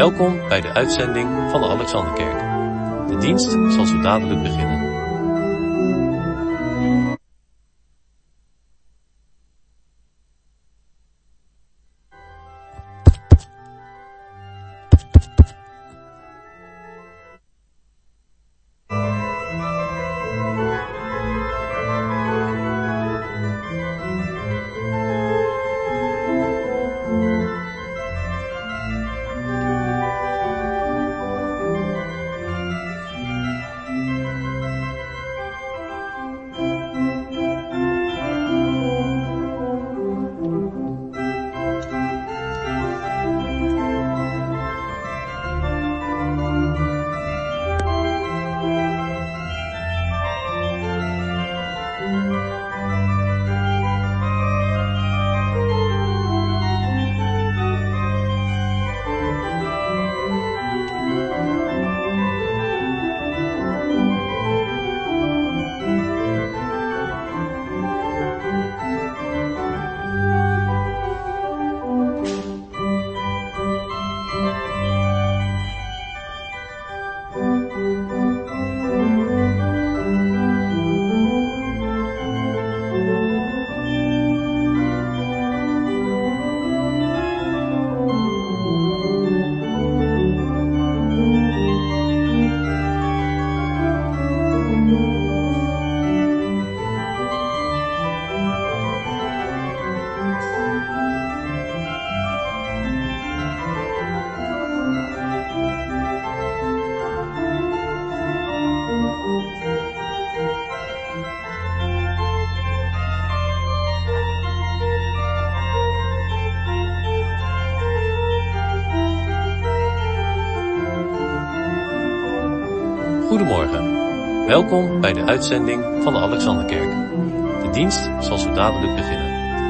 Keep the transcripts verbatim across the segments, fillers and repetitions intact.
Welkom bij de uitzending van de Alexanderkerk. De dienst zal zo dadelijk beginnen. Goedemorgen. Welkom bij de uitzending van de Alexanderkerk. De dienst zal zo dadelijk beginnen.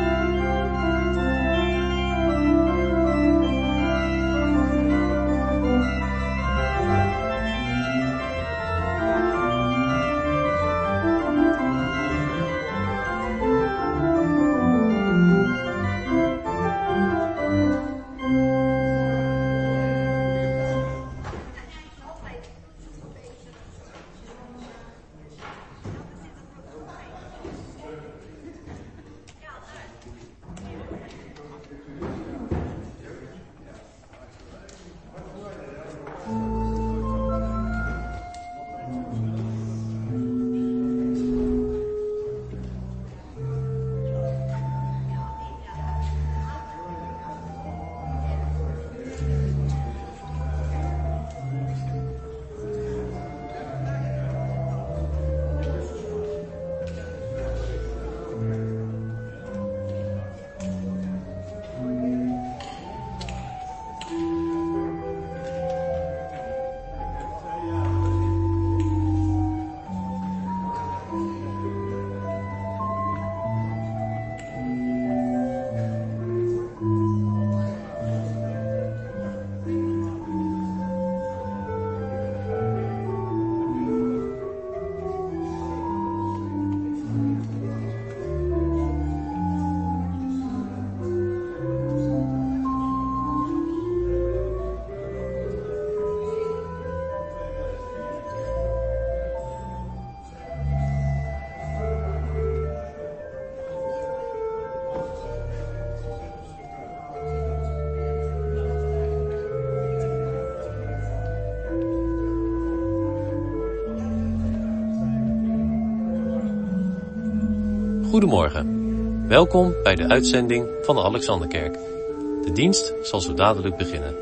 Goedemorgen. Welkom bij de uitzending van de Alexanderkerk. De dienst zal zo dadelijk beginnen.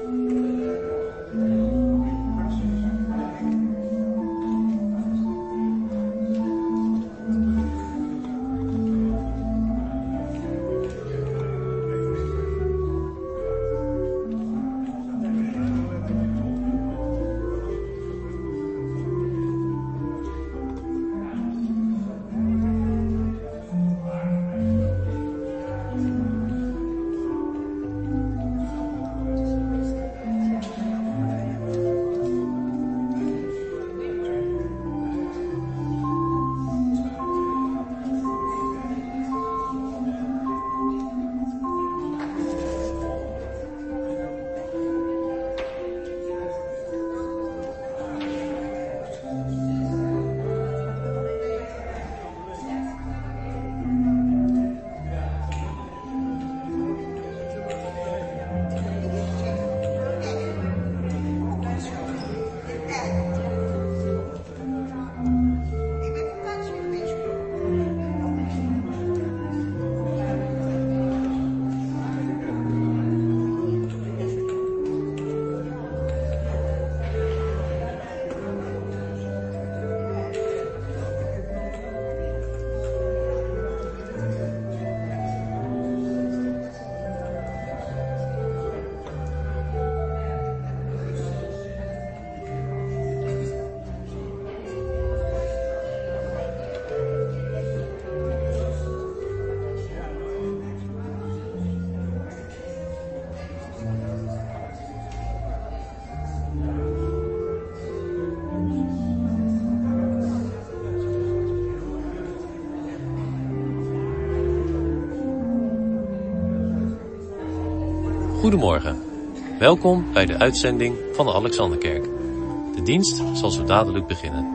Goedemorgen. Welkom bij de uitzending van de Alexanderkerk. De dienst zal zo dadelijk beginnen.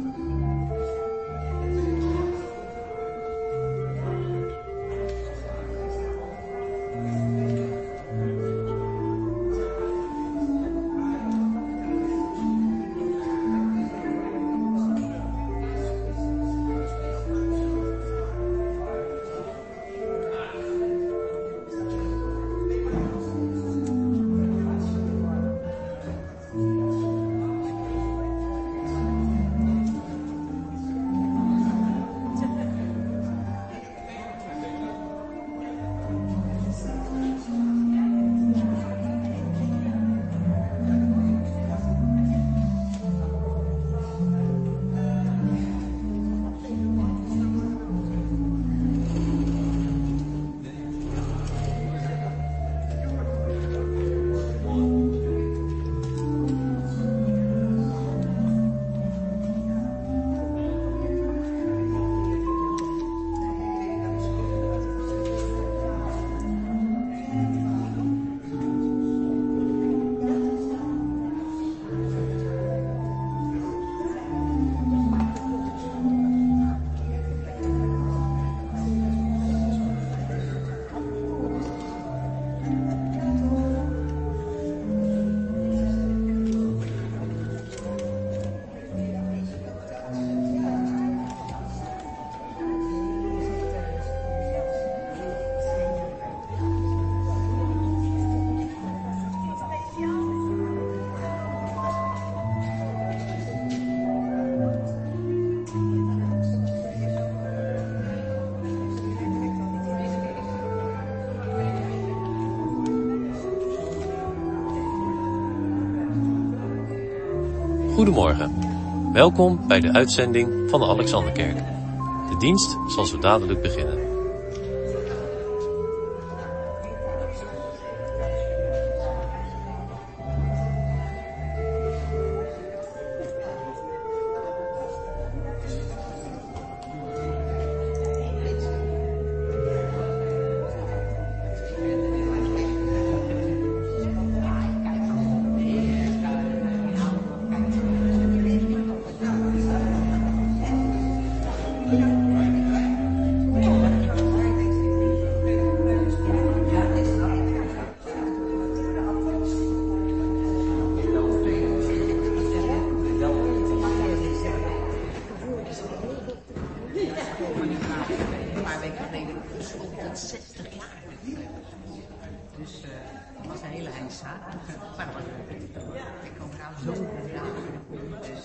Goedemorgen. Welkom bij de uitzending van de Alexanderkerk. De dienst zal zo dadelijk beginnen. Een paar weken geleden bestond het zestig jaar. Dus uh, het was een hele eindzaak. Maar dat was leuk. Ik kom eraan zo bedragen. Dus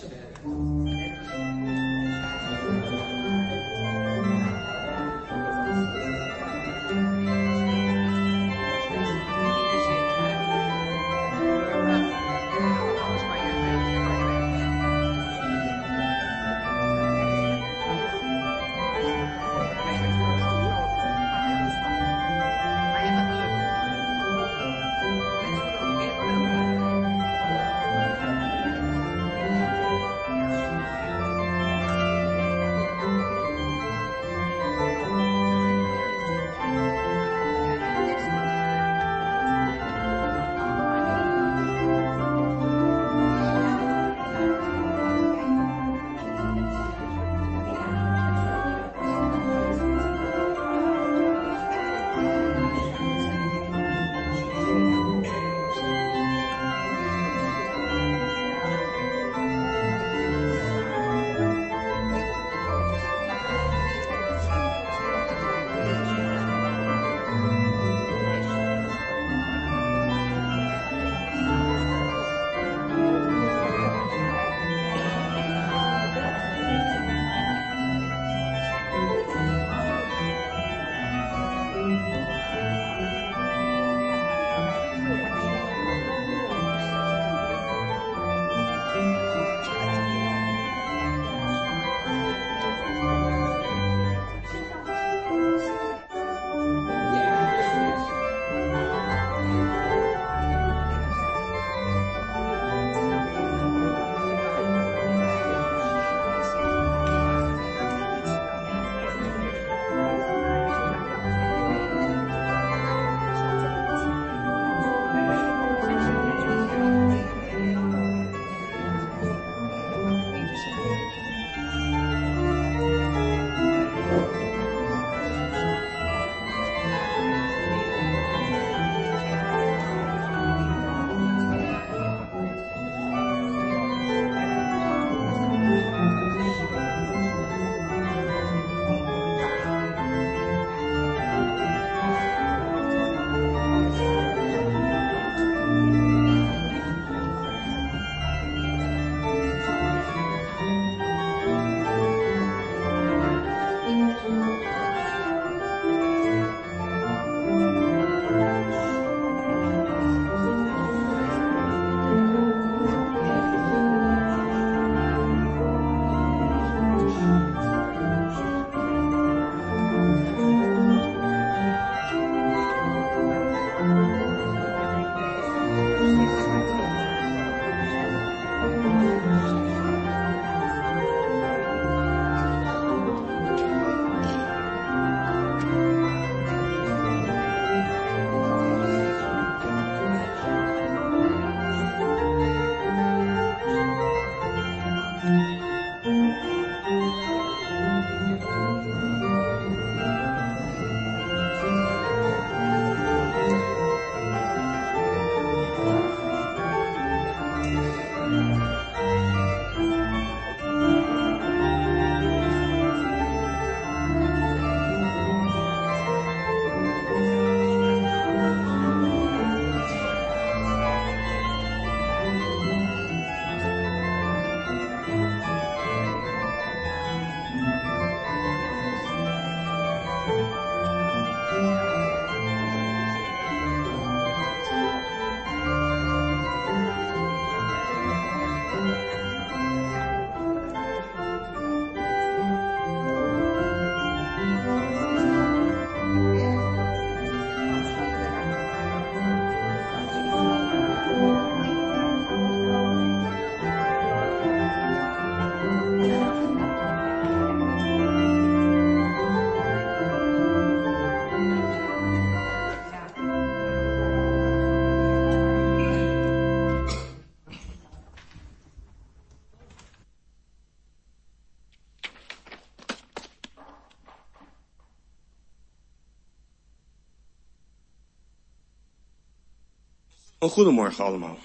Een goedemorgen allemaal.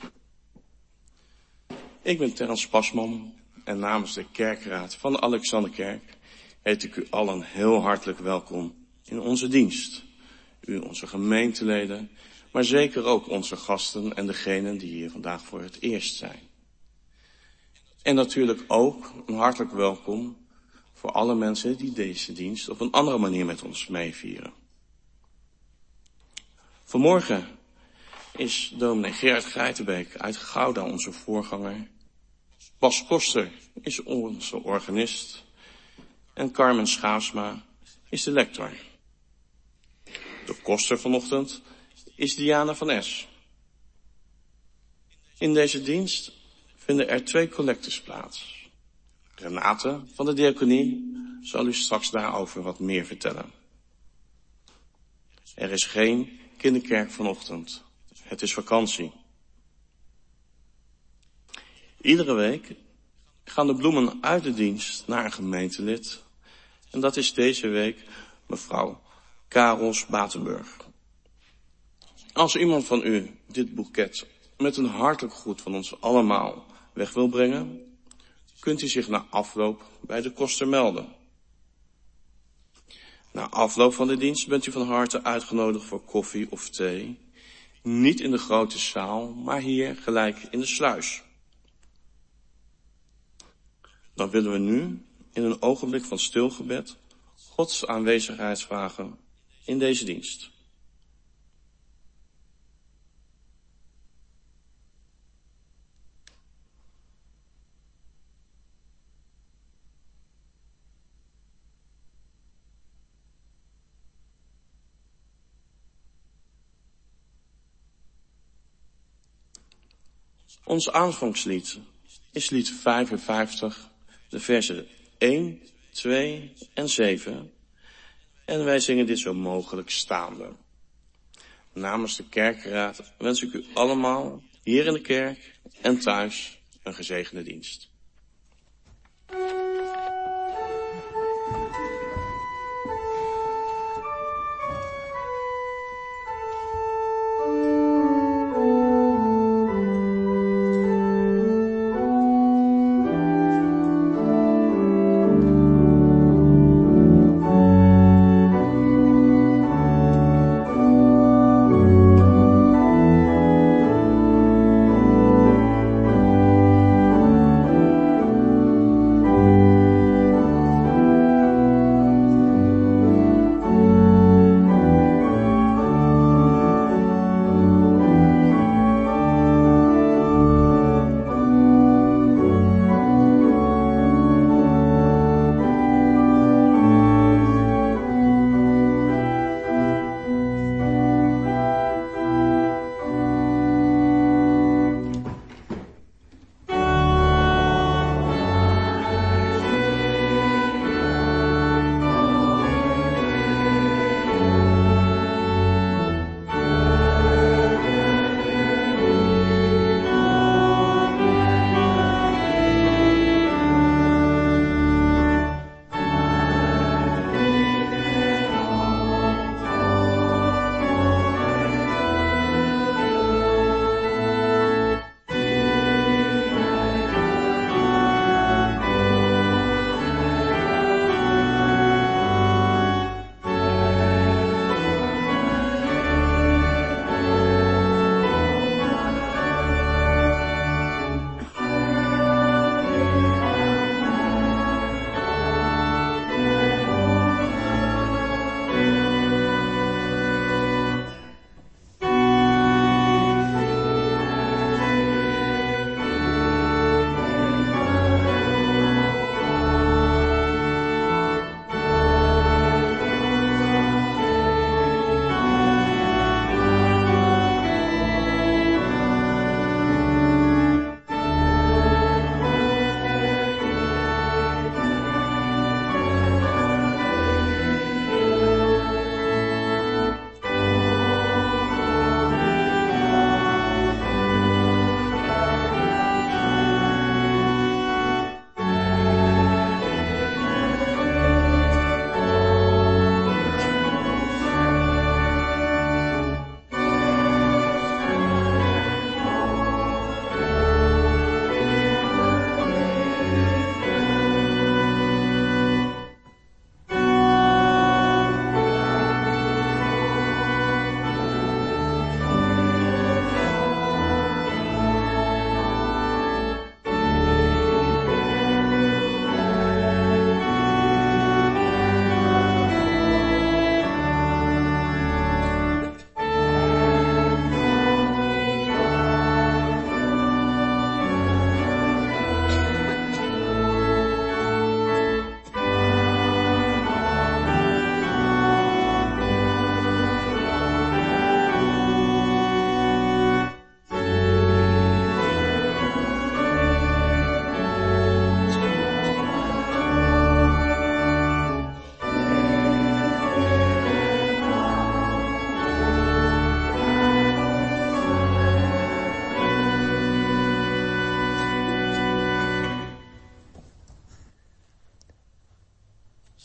Ik ben Terrence Pasman en namens de kerkraad van de Alexanderkerk heet ik u allen heel hartelijk welkom in onze dienst. U, onze gemeenteleden, maar zeker ook onze gasten en degenen die hier vandaag voor het eerst zijn. En natuurlijk ook een hartelijk welkom voor alle mensen die deze dienst op een andere manier met ons meevieren. Vanmorgen is dominee Gerard Geitenbeek uit Gouda onze voorganger. Bas Koster is onze organist. En Carmen Schaafsma is de lector. De koster vanochtend is Diana van Es. In deze dienst vinden er twee collectes plaats. Renate van de diaconie zal u straks daarover wat meer vertellen. Er is geen kinderkerk vanochtend. Het is vakantie. Iedere week gaan de bloemen uit de dienst naar een gemeentelid. En dat is deze week mevrouw Karels Batenburg. Als iemand van u dit boeket met een hartelijk groet van ons allemaal weg wil brengen, kunt u zich na afloop bij de koster melden. Na afloop van de dienst bent u van harte uitgenodigd voor koffie of thee. Niet in de grote zaal, maar hier gelijk in de sluis. Dan willen we nu in een ogenblik van stilgebed Gods aanwezigheid vragen in deze dienst. Ons aanvangslied is lied vijfenvijftig, de versen één, twee en zeven. En wij zingen dit zo mogelijk staande. Namens de kerkraad wens ik u allemaal hier in de kerk en thuis een gezegende dienst. Thank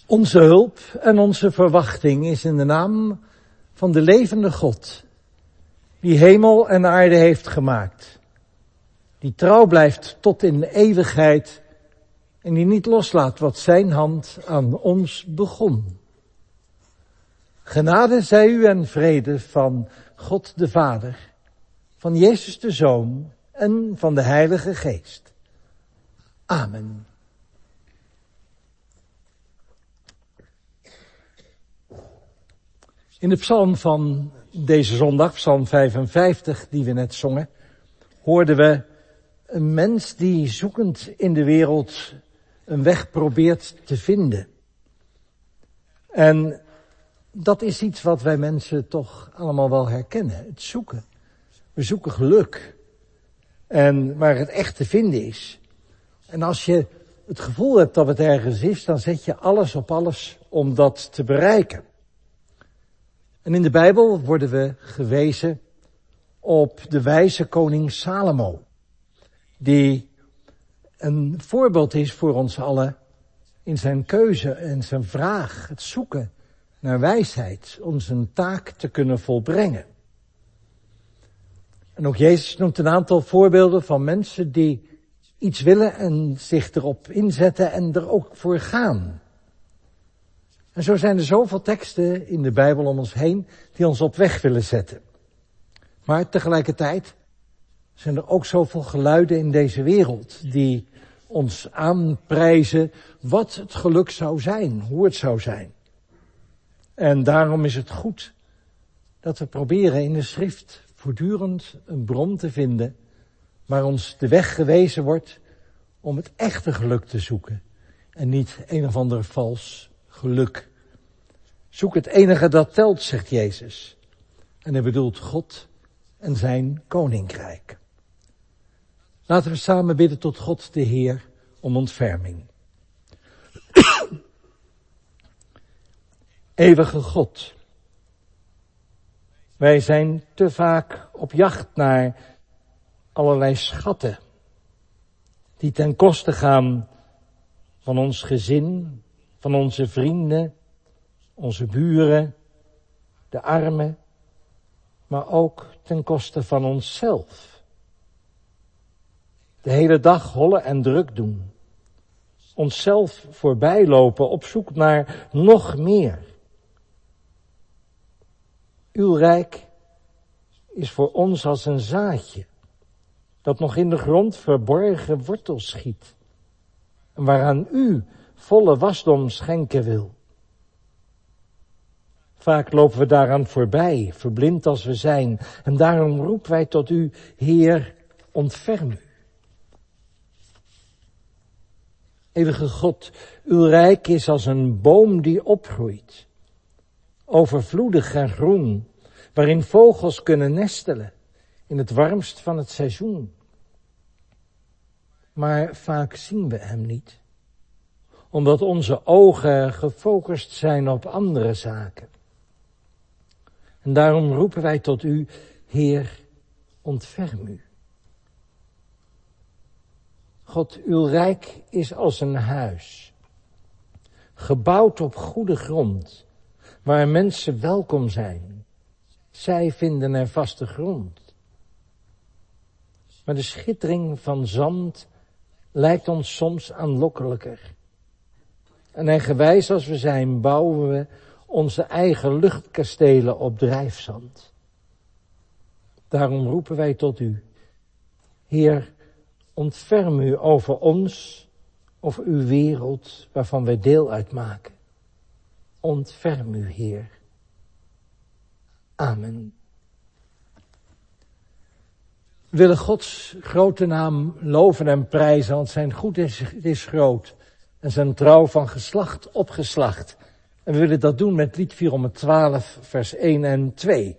Onze hulp en onze verwachting is in de naam van de levende God, die hemel en aarde heeft gemaakt, die trouw blijft tot in de eeuwigheid en die niet loslaat wat zijn hand aan ons begon. Genade zij u en vrede van God de Vader, van Jezus de Zoon en van de Heilige Geest. Amen. In de psalm van deze zondag, psalm vijfenvijftig, die we net zongen, hoorden we een mens die zoekend in de wereld een weg probeert te vinden. En dat is iets wat wij mensen toch allemaal wel herkennen, het zoeken. We zoeken geluk. En waar het echt te vinden is. En als je het gevoel hebt dat het ergens is, dan zet je alles op alles om dat te bereiken. En in de Bijbel worden we gewezen op de wijze koning Salomo, die een voorbeeld is voor ons allen in zijn keuze en zijn vraag, het zoeken naar wijsheid om zijn taak te kunnen volbrengen. En ook Jezus noemt een aantal voorbeelden van mensen die iets willen en zich erop inzetten en er ook voor gaan. En zo zijn er zoveel teksten in de Bijbel om ons heen die ons op weg willen zetten. Maar tegelijkertijd zijn er ook zoveel geluiden in deze wereld die ons aanprijzen wat het geluk zou zijn, hoe het zou zijn. En daarom is het goed dat we proberen in de schrift voortdurend een bron te vinden waar ons de weg gewezen wordt om het echte geluk te zoeken en niet een of ander vals geluk. Zoek het enige dat telt, zegt Jezus. En hij bedoelt God en zijn koninkrijk. Laten we samen bidden tot God de Heer om ontferming. Eeuwige God, wij zijn te vaak op jacht naar allerlei schatten die ten koste gaan van ons gezin, van onze vrienden, onze buren, de armen, maar ook ten koste van onszelf. De hele dag hollen en druk doen, onszelf voorbij lopen op zoek naar nog meer. Uw rijk is voor ons als een zaadje dat nog in de grond verborgen wortels schiet en waaraan u volle wasdom schenken wil. Vaak lopen we daaraan voorbij, verblind als we zijn, en daarom roepen wij tot u, Heer, ontferm u. Eeuwige God, uw rijk is als een boom die opgroeit, overvloedig en groen, waarin vogels kunnen nestelen in het warmst van het seizoen. Maar vaak zien we hem niet, omdat onze ogen gefocust zijn op andere zaken. En daarom roepen wij tot u, Heer, ontferm u. God, uw rijk is als een huis, gebouwd op goede grond, waar mensen welkom zijn. Zij vinden er vaste grond. Maar de schittering van zand lijkt ons soms aanlokkelijker. En eigenwijs als we zijn, bouwen we onze eigen luchtkastelen op drijfzand. Daarom roepen wij tot u, Heer, ontferm u over ons, over uw wereld waarvan wij deel uitmaken. Ontferm u, Heer. Amen. We willen Gods grote naam loven en prijzen, want zijn goed is, is groot en zijn trouw van geslacht op geslacht. En we willen dat doen met lied vierhonderdtwaalf, vers één en twee.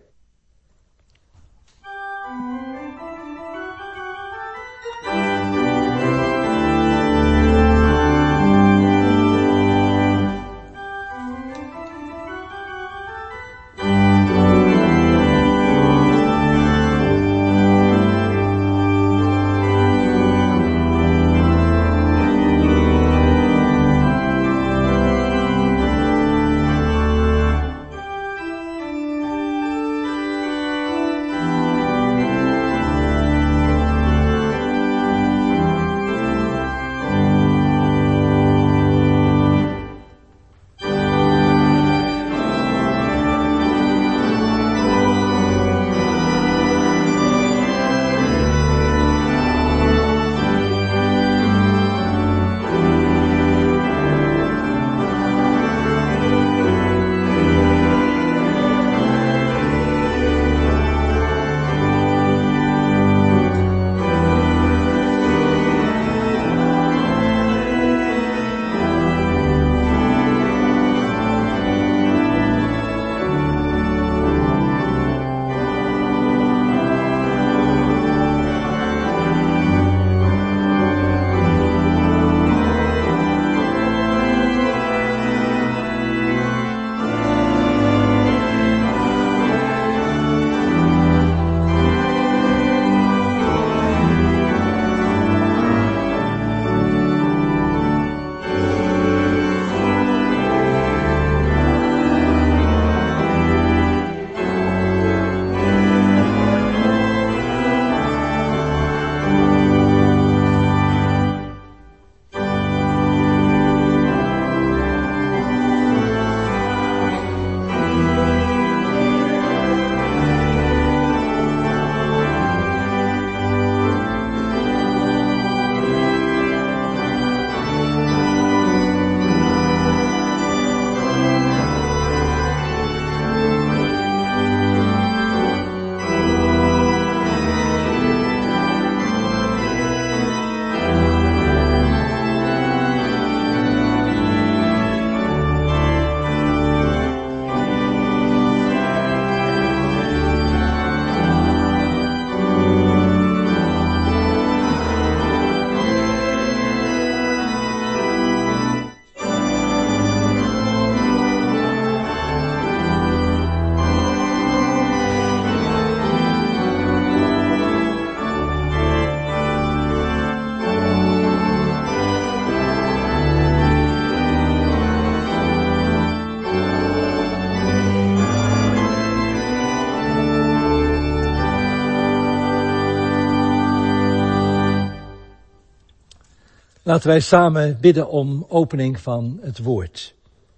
Laten wij samen bidden om opening van het woord.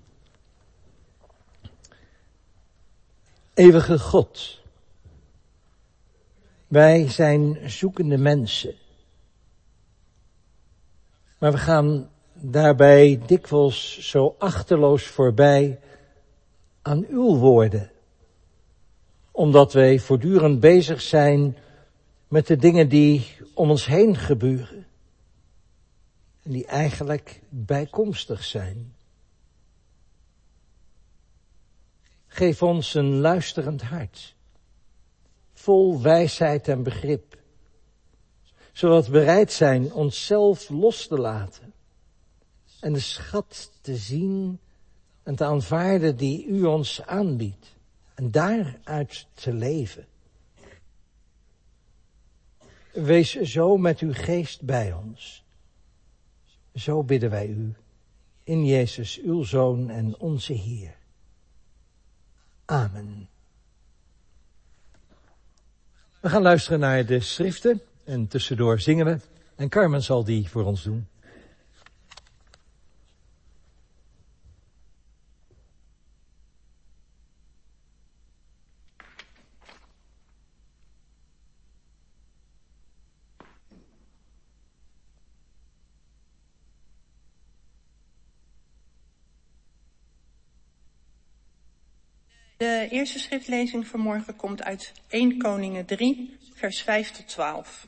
Eeuwige God, wij zijn zoekende mensen. Maar we gaan daarbij dikwijls zo achterloos voorbij aan uw woorden. Omdat wij voortdurend bezig zijn met de dingen die om ons heen gebeuren. En die eigenlijk bijkomstig zijn. Geef ons een luisterend hart. Vol wijsheid en begrip. Zodat we bereid zijn onszelf los te laten. En de schat te zien en te aanvaarden die u ons aanbiedt. En daaruit te leven. Wees zo met uw geest bij ons. Zo bidden wij u. In Jezus, uw Zoon en onze Heer. Amen. We gaan luisteren naar de schriften. En tussendoor zingen we. En Carmen zal die voor ons doen. De eerste schriftlezing vanmorgen komt uit eerste Koningen drie, vers vijf tot twaalf.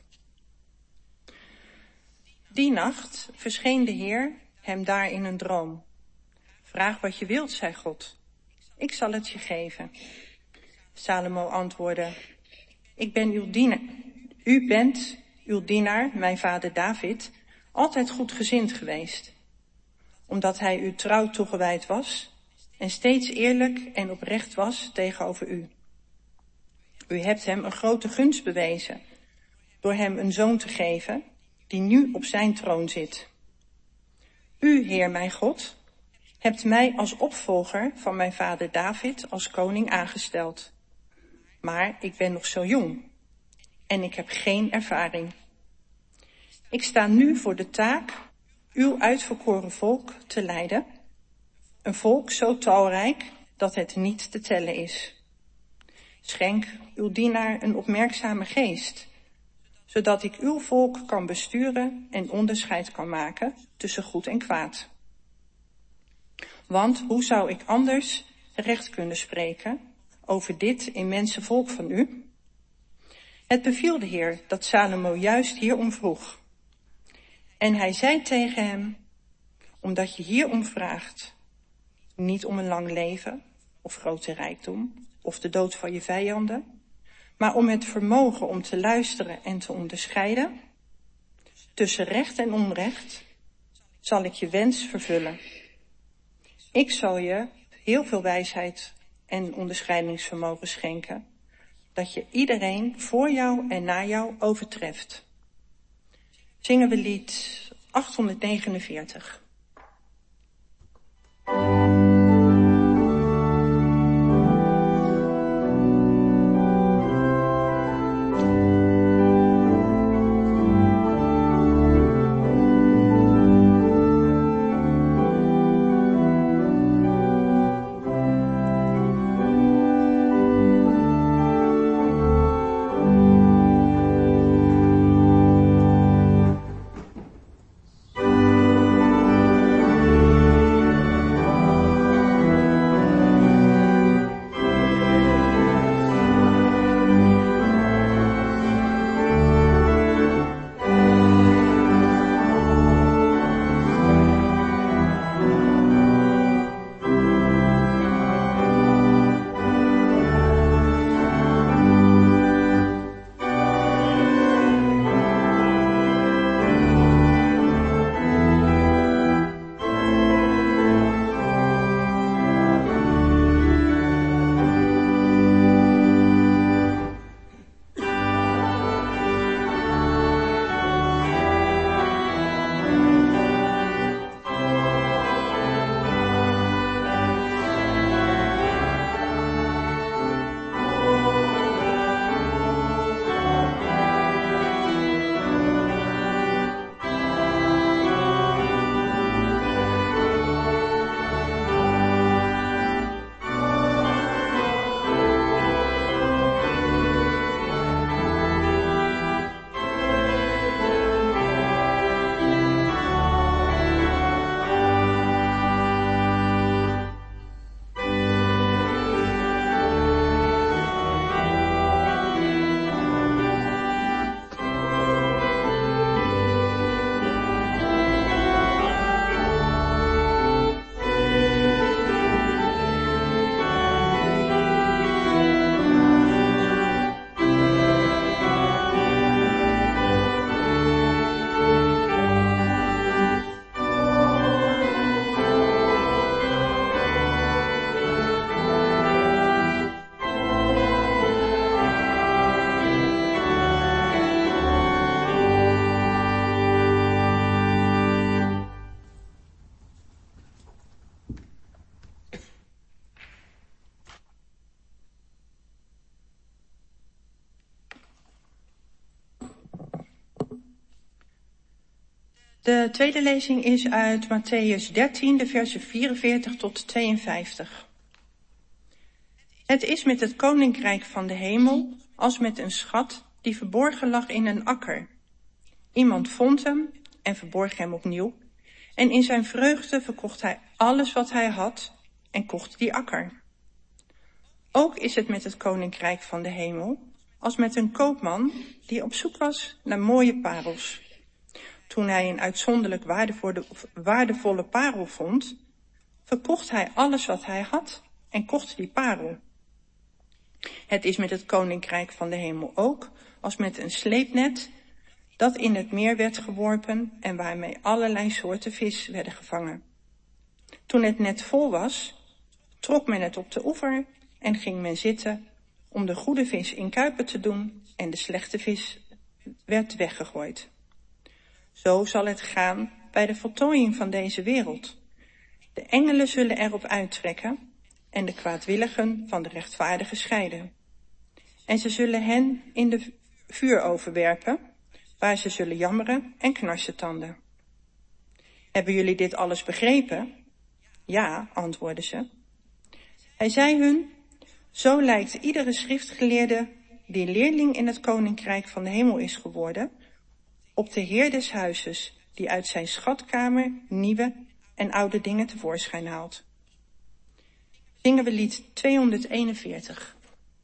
Die nacht verscheen de Heer hem daar in een droom. Vraag wat je wilt, zei God. Ik zal het je geven. Salomo antwoordde, ik ben uw dienaar. U bent uw dienaar, mijn vader David, altijd goedgezind geweest. Omdat hij u trouw toegewijd was en steeds eerlijk en oprecht was tegenover u. U hebt hem een grote gunst bewezen door hem een zoon te geven die nu op zijn troon zit. U, Heer mijn God, hebt mij als opvolger van mijn vader David als koning aangesteld. Maar ik ben nog zo jong en ik heb geen ervaring. Ik sta nu voor de taak uw uitverkoren volk te leiden. Een volk zo talrijk dat het niet te tellen is. Schenk uw dienaar een opmerkzame geest, zodat ik uw volk kan besturen en onderscheid kan maken tussen goed en kwaad. Want hoe zou ik anders recht kunnen spreken over dit immense volk van u? Het beviel de Heer dat Salomo juist hierom vroeg. En hij zei tegen hem, omdat je hierom vraagt, niet om een lang leven of grote rijkdom of de dood van je vijanden, maar om het vermogen om te luisteren en te onderscheiden tussen recht en onrecht, zal ik je wens vervullen. Ik zal je heel veel wijsheid en onderscheidingsvermogen schenken, dat je iedereen voor jou en na jou overtreft. Zingen we lied achthonderdnegenenveertig. De tweede lezing is uit Mattheüs dertien, de versen vierenveertig tot tweeënvijftig. Het is met het koninkrijk van de hemel als met een schat die verborgen lag in een akker. Iemand vond hem en verborg hem opnieuw. En in zijn vreugde verkocht hij alles wat hij had en kocht die akker. Ook is het met het koninkrijk van de hemel als met een koopman die op zoek was naar mooie parels. Toen hij een uitzonderlijk waardevolle, waardevolle parel vond, verkocht hij alles wat hij had en kocht die parel. Het is met het koninkrijk van de hemel ook als met een sleepnet dat in het meer werd geworpen en waarmee allerlei soorten vis werden gevangen. Toen het net vol was, trok men het op de oever en ging men zitten om de goede vis in kuipen te doen en de slechte vis werd weggegooid. Zo zal het gaan bij de voltooiing van deze wereld. De engelen zullen erop uittrekken en de kwaadwilligen van de rechtvaardigen scheiden. En ze zullen hen in de vuuroven werpen, waar ze zullen jammeren en knarsetanden. Hebben jullie dit alles begrepen? Ja, antwoordden ze. Hij zei hun, zo lijkt iedere schriftgeleerde die leerling in het koninkrijk van de hemel is geworden, op de heer des huizes, die uit zijn schatkamer nieuwe en oude dingen tevoorschijn haalt. Zingen we lied tweehonderdeenenveertig.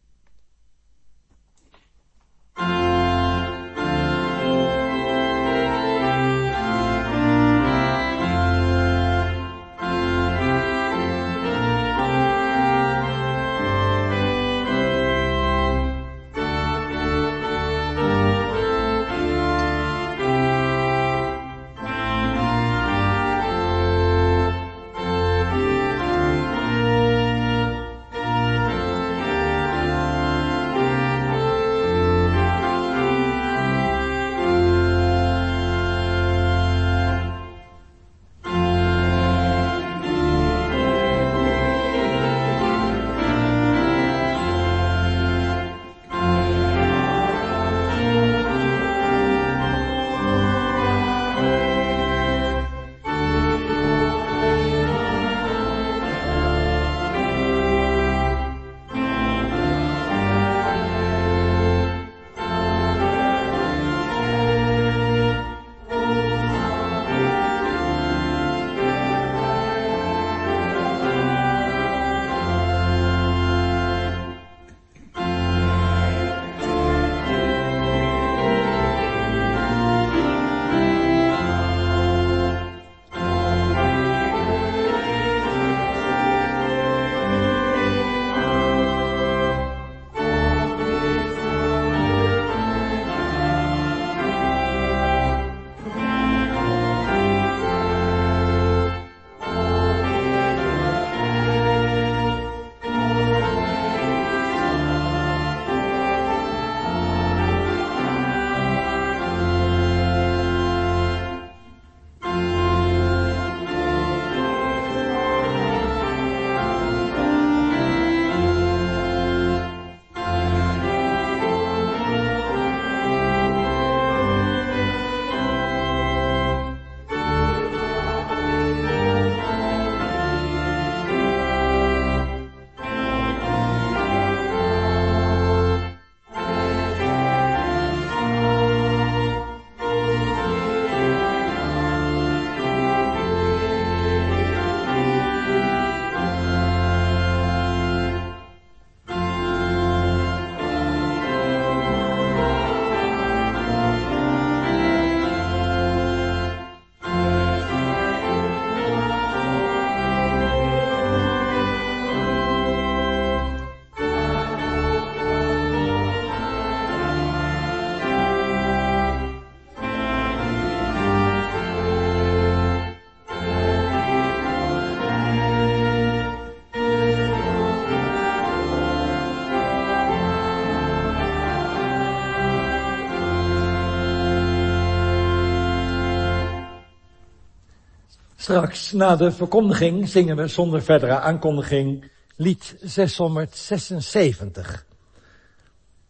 Straks, na de verkondiging, zingen we zonder verdere aankondiging lied zeshonderdzesenzeventig.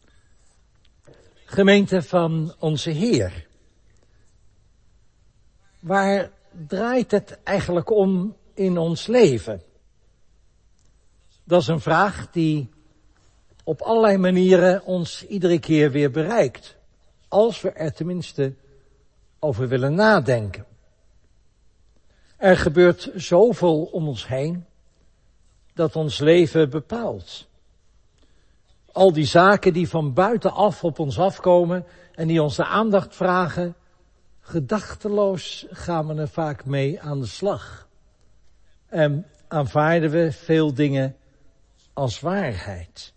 Gemeente van onze Heer. Waar draait het eigenlijk om in ons leven? Dat is een vraag die op allerlei manieren ons iedere keer weer bereikt. Als we er tenminste over willen nadenken. Er gebeurt zoveel om ons heen dat ons leven bepaalt. Al die zaken die van buitenaf op ons afkomen en die onze aandacht vragen, gedachteloos gaan we er vaak mee aan de slag. En aanvaarden we veel dingen als waarheid.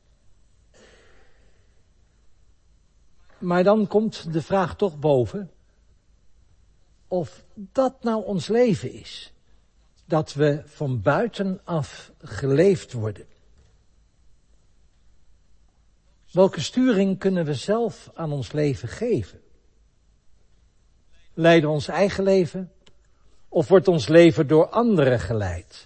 Maar dan komt de vraag toch boven of dat nou ons leven is. Dat we van buitenaf geleefd worden. Welke sturing kunnen we zelf aan ons leven geven? Leiden we ons eigen leven? Of wordt ons leven door anderen geleid?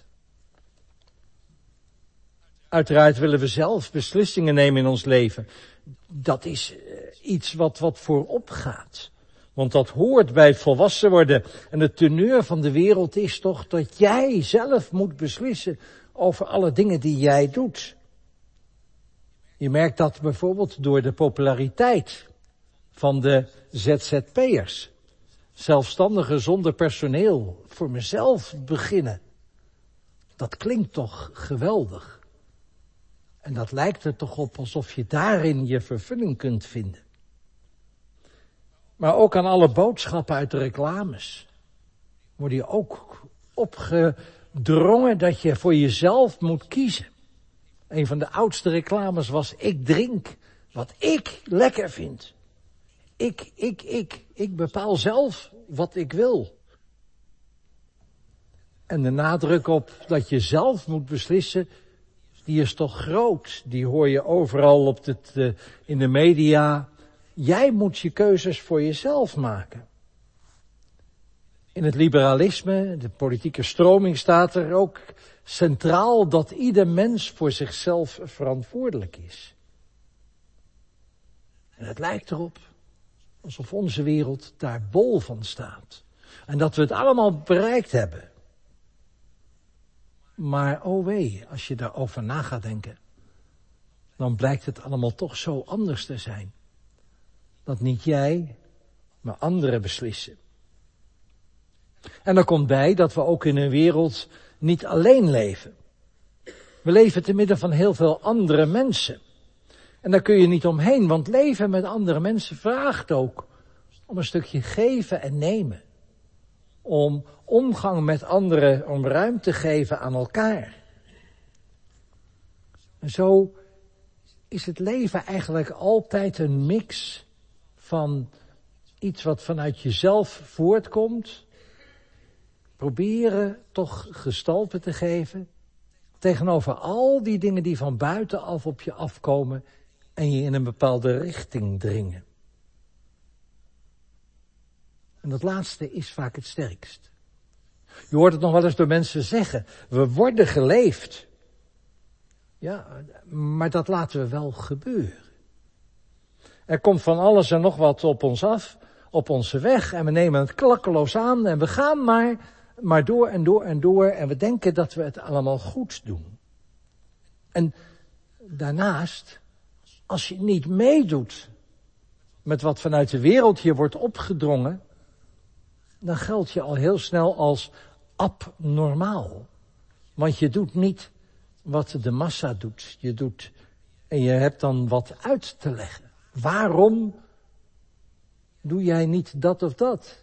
Uiteraard willen we zelf beslissingen nemen in ons leven. Dat is iets wat, wat voorop gaat. Want dat hoort bij het volwassen worden. En de teneur van de wereld is toch dat jij zelf moet beslissen over alle dingen die jij doet. Je merkt dat bijvoorbeeld door de populariteit van de Z Z P'ers. Zelfstandigen zonder personeel, voor mezelf beginnen. Dat klinkt toch geweldig. En dat lijkt er toch op alsof je daarin je vervulling kunt vinden. Maar ook aan alle boodschappen uit de reclames word je ook opgedrongen dat je voor jezelf moet kiezen. Een van de oudste reclames was: ik drink wat ik lekker vind. Ik, ik, ik, ik bepaal zelf wat ik wil. En de nadruk op dat je zelf moet beslissen, die is toch groot. Die hoor je overal op het, uh, in de media. Jij moet je keuzes voor jezelf maken. In het liberalisme, de politieke stroming, staat er ook centraal dat ieder mens voor zichzelf verantwoordelijk is. En het lijkt erop alsof onze wereld daar bol van staat. En dat we het allemaal bereikt hebben. Maar oh wee, als je daarover na gaat denken, dan blijkt het allemaal toch zo anders te zijn. Dat niet jij, maar anderen beslissen. En er komt bij dat we ook in een wereld niet alleen leven. We leven te midden van heel veel andere mensen. En daar kun je niet omheen, want leven met andere mensen vraagt ook om een stukje geven en nemen. Om omgang met anderen, om ruimte geven aan elkaar. En zo is het leven eigenlijk altijd een mix van iets wat vanuit jezelf voortkomt. Proberen toch gestalte te geven tegenover al die dingen die van buitenaf op je afkomen en je in een bepaalde richting dringen. En dat laatste is vaak het sterkst. Je hoort het nog wel eens door mensen zeggen: we worden geleefd. Ja, maar dat laten we wel gebeuren. Er komt van alles en nog wat op ons af, op onze weg, en we nemen het klakkeloos aan en we gaan maar, maar door en door en door en we denken dat we het allemaal goed doen. En daarnaast, als je niet meedoet met wat vanuit de wereld hier wordt opgedrongen, dan geld je al heel snel als abnormaal. Want je doet niet wat de massa doet. Je doet, en je hebt dan wat uit te leggen. Waarom doe jij niet dat of dat?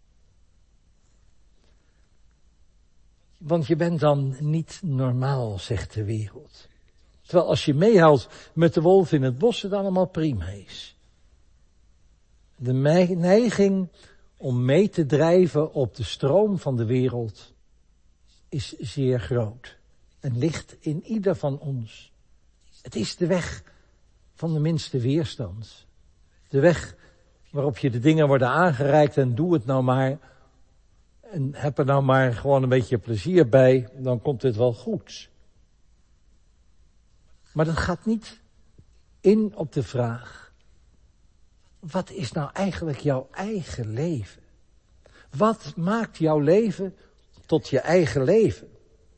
Want je bent dan niet normaal, zegt de wereld. Terwijl als je meehoudt met de wolf in het bos, het allemaal prima is. De neiging om mee te drijven op de stroom van de wereld is zeer groot. En ligt in ieder van ons. Het is de weg van de minste weerstand. De weg waarop je de dingen worden aangereikt en doe het nou maar. En heb er nou maar gewoon een beetje plezier bij, dan komt het wel goed. Maar dat gaat niet in op de vraag: wat is nou eigenlijk jouw eigen leven? Wat maakt jouw leven tot je eigen leven?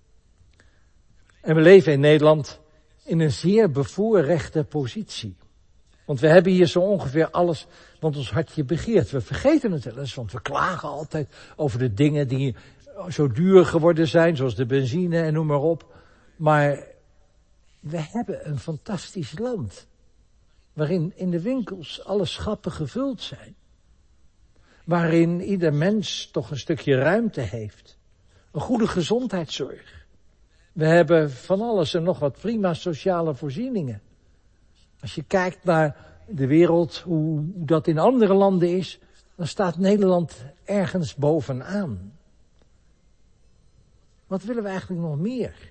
En we leven in Nederland in een zeer bevoorrechte positie. Want we hebben hier zo ongeveer alles wat ons hartje begeert. We vergeten het wel eens, want we klagen altijd over de dingen die zo duur geworden zijn, zoals de benzine en noem maar op. Maar we hebben een fantastisch land, waarin in de winkels alle schappen gevuld zijn. Waarin ieder mens toch een stukje ruimte heeft. Een goede gezondheidszorg. We hebben van alles en nog wat prima sociale voorzieningen. Als je kijkt naar de wereld, hoe dat in andere landen is, dan staat Nederland ergens bovenaan. Wat willen we eigenlijk nog meer?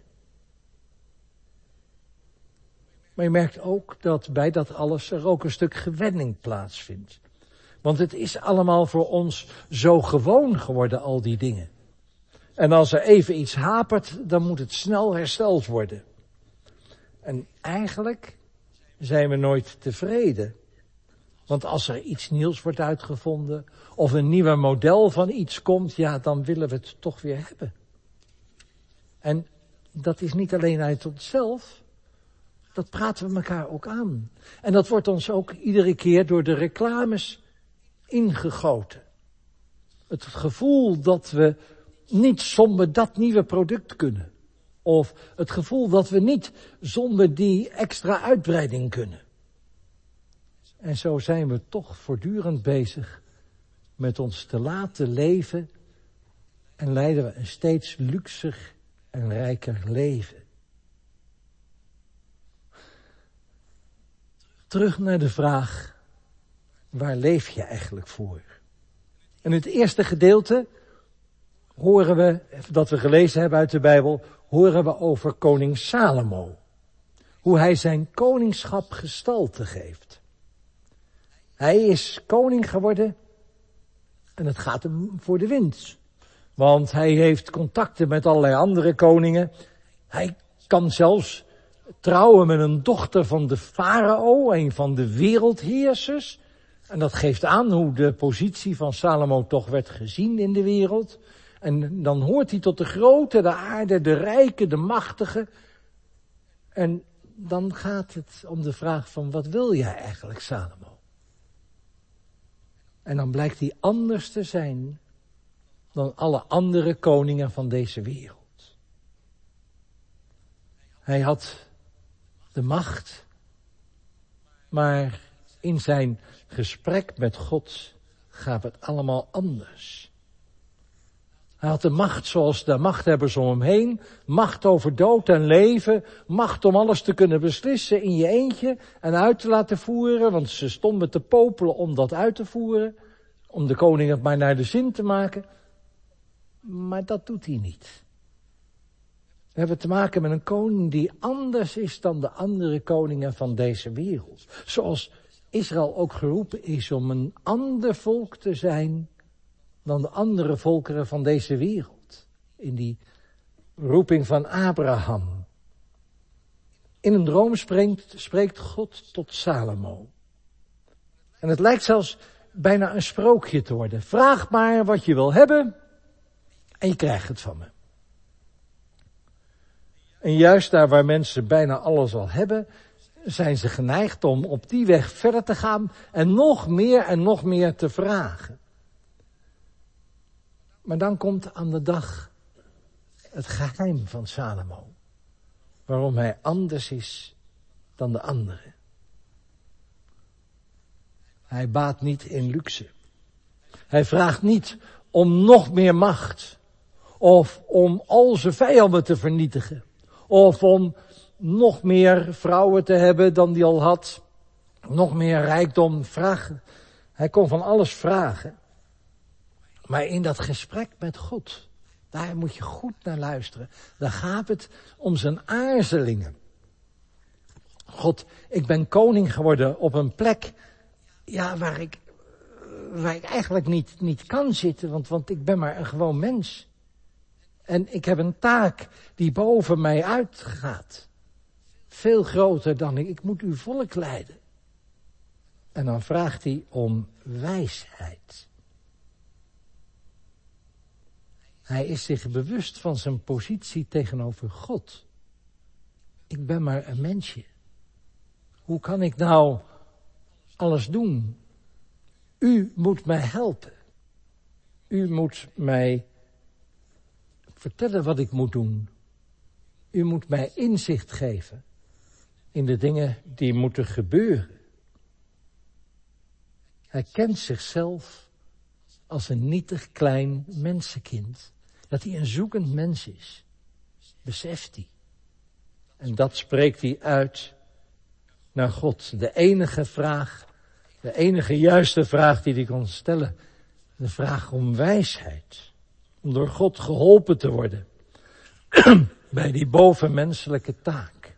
Maar je merkt ook dat bij dat alles er ook een stuk gewenning plaatsvindt. Want het is allemaal voor ons zo gewoon geworden, al die dingen. En als er even iets hapert, dan moet het snel hersteld worden. En eigenlijk zijn we nooit tevreden. Want als er iets nieuws wordt uitgevonden, of een nieuwe model van iets komt, ja, dan willen we het toch weer hebben. En dat is niet alleen uit onszelf, dat praten we elkaar ook aan. En dat wordt ons ook iedere keer door de reclames ingegoten. Het gevoel dat we niet zonder dat nieuwe product kunnen. Of het gevoel dat we niet zonder die extra uitbreiding kunnen. En zo zijn we toch voortdurend bezig met ons te laten leven en leiden we een steeds luxer en rijker leven. Terug naar de vraag, waar leef je eigenlijk voor? In het eerste gedeelte horen we, dat we gelezen hebben uit de Bijbel, horen we over koning Salomo. Hoe hij zijn koningschap gestalte geeft. Hij is koning geworden en het gaat hem voor de wind. Want hij heeft contacten met allerlei andere koningen. Hij kan zelfs trouwen met een dochter van de farao, een van de wereldheersers. En dat geeft aan hoe de positie van Salomo toch werd gezien in de wereld. En dan hoort hij tot de grote, de aarde, de rijke, de machtige. En dan gaat het om de vraag van, wat wil jij eigenlijk, Salomo? En dan blijkt hij anders te zijn dan alle andere koningen van deze wereld. Hij had de macht, maar in zijn gesprek met God gaat het allemaal anders. Hij had de macht zoals de machthebbers om hem heen, macht over dood en leven, macht om alles te kunnen beslissen in je eentje en uit te laten voeren, want ze stonden te popelen om dat uit te voeren, om de koning het maar naar de zin te maken. Maar dat doet hij niet. We hebben te maken met een koning die anders is dan de andere koningen van deze wereld. Zoals Israël ook geroepen is om een ander volk te zijn dan de andere volkeren van deze wereld. In die roeping van Abraham. In een droom spreekt, spreekt God tot Salomo. En het lijkt zelfs bijna een sprookje te worden. Vraag maar wat je wil hebben en je krijgt het van me. En juist daar waar mensen bijna alles al hebben, zijn ze geneigd om op die weg verder te gaan en nog meer en nog meer te vragen. Maar dan komt aan de dag het geheim van Salomo. Waarom hij anders is dan de anderen. Hij baat niet in luxe. Hij vraagt niet om nog meer macht. Of om al zijn vijanden te vernietigen. Of om nog meer vrouwen te hebben dan hij al had. Nog meer rijkdom vragen. Hij kon van alles vragen. Maar in dat gesprek met God, daar moet je goed naar luisteren. Daar gaat het om zijn aarzelingen. God, ik ben koning geworden op een plek, ja, waar ik, waar ik eigenlijk niet, niet kan zitten, want, want ik ben maar een gewoon mens. En ik heb een taak die boven mij uitgaat. Veel groter dan ik, ik moet uw volk leiden. En dan vraagt hij om wijsheid. Hij is zich bewust van zijn positie tegenover God. Ik ben maar een mensje. Hoe kan ik nou alles doen? U moet mij helpen. U moet mij vertellen wat ik moet doen. U moet mij inzicht geven in de dingen die moeten gebeuren. Hij kent zichzelf als een nietig klein mensenkind. Dat hij een zoekend mens is. Beseft hij. En dat spreekt hij uit naar God. De enige vraag, de enige juiste vraag die hij kon stellen. De vraag om wijsheid. Om door God geholpen te worden. Bij die bovenmenselijke taak.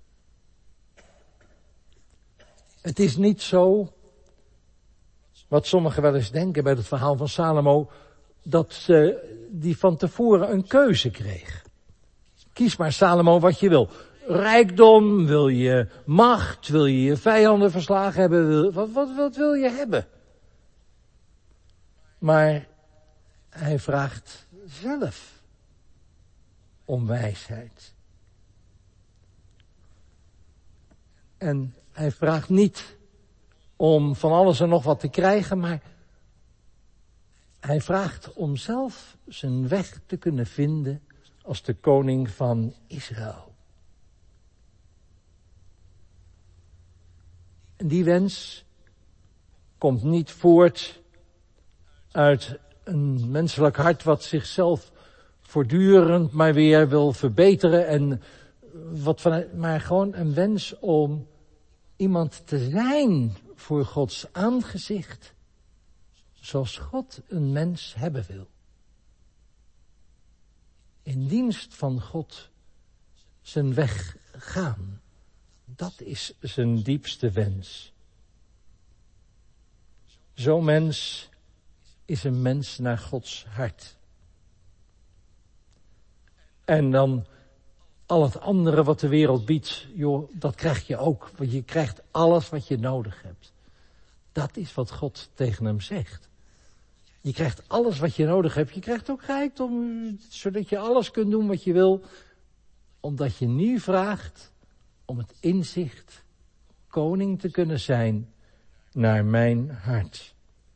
Het is niet zo, wat sommigen wel eens denken bij het verhaal van Salomo, dat uh, die van tevoren een keuze kreeg. Kies maar, Salomo, wat je wil. Rijkdom, wil je macht, wil je je vijanden verslagen hebben, wil, wat, wat, wat wil je hebben? Maar hij vraagt zelf om wijsheid. En hij vraagt niet om van alles en nog wat te krijgen, maar hij vraagt om zelf zijn weg te kunnen vinden als de koning van Israël. En die wens komt niet voort uit een menselijk hart wat zichzelf voortdurend maar weer wil verbeteren en wat van, maar gewoon een wens om iemand te zijn voor Gods aangezicht, zoals God een mens hebben wil. In dienst van God zijn weg gaan. Dat is zijn diepste wens. Zo'n mens is een mens naar Gods hart. En dan al het andere wat de wereld biedt, joh, dat krijg je ook. Want je krijgt alles wat je nodig hebt. Dat is wat God tegen hem zegt. Je krijgt alles wat je nodig hebt. Je krijgt ook rijkdom, zodat je alles kunt doen wat je wil. Omdat je nu vraagt om het inzicht koning te kunnen zijn naar mijn hart.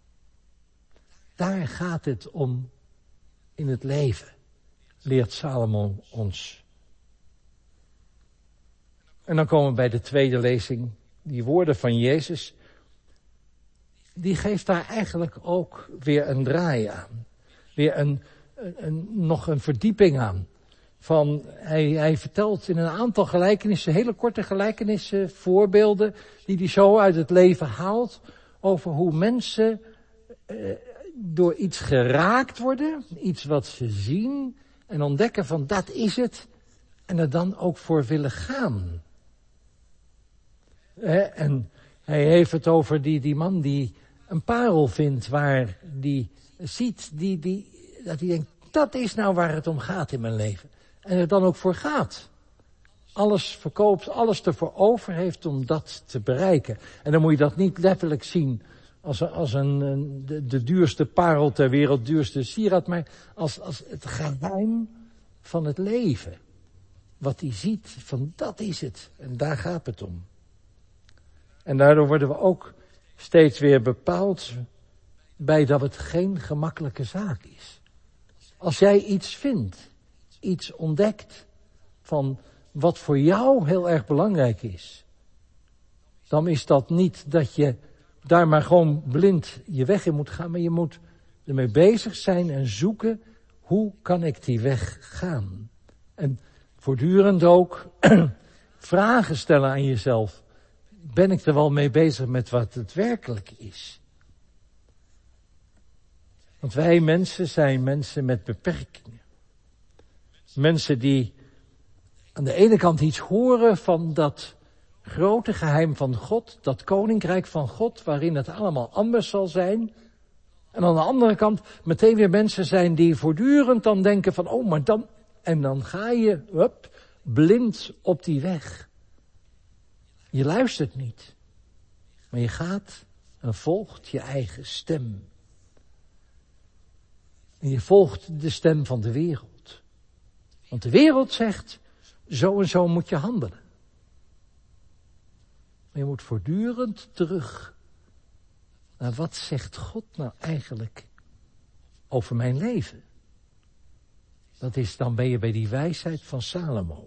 Daar gaat het om in het leven, leert Salomo ons. En dan komen we bij de tweede lezing, die woorden van Jezus. Die geeft daar eigenlijk ook weer een draai aan. Weer een, een, een, nog een verdieping aan. Van, hij, hij vertelt in een aantal gelijkenissen, hele korte gelijkenissen, voorbeelden, die hij zo uit het leven haalt, over hoe mensen eh, door iets geraakt worden, iets wat ze zien, en ontdekken van dat is het, en er dan ook voor willen gaan. Eh, en hij heeft het over die, die man die een parel vindt, waar die ziet, die, die, dat hij denkt, dat is nou waar het om gaat in mijn leven. En er dan ook voor gaat. Alles verkoopt, alles ervoor over heeft om dat te bereiken. En dan moet je dat niet letterlijk zien als, als een, een de, de duurste parel ter wereld, duurste sieraad, maar als, als het geheim van het leven. Wat hij ziet, van dat is het. En daar gaat het om. En daardoor worden we ook steeds weer bepaald bij dat het geen gemakkelijke zaak is. Als jij iets vindt, iets ontdekt van wat voor jou heel erg belangrijk is, dan is dat niet dat je daar maar gewoon blind je weg in moet gaan, maar je moet ermee bezig zijn en zoeken, hoe kan ik die weg gaan? En voortdurend ook vragen stellen aan jezelf. Ben ik er wel mee bezig met wat het werkelijk is? Want wij mensen zijn mensen met beperkingen. Mensen die aan de ene kant iets horen van dat grote geheim van God, dat koninkrijk van God, waarin het allemaal anders zal zijn. En aan de andere kant meteen weer mensen zijn die voortdurend dan denken van, oh, maar dan, en dan ga je, hup, blind op die weg. Je luistert niet, maar je gaat en volgt je eigen stem. En je volgt de stem van de wereld. Want de wereld zegt, zo en zo moet je handelen. Maar je moet voortdurend terug naar wat zegt God nou eigenlijk over mijn leven. Dat is, dan ben je bij die wijsheid van Salomo.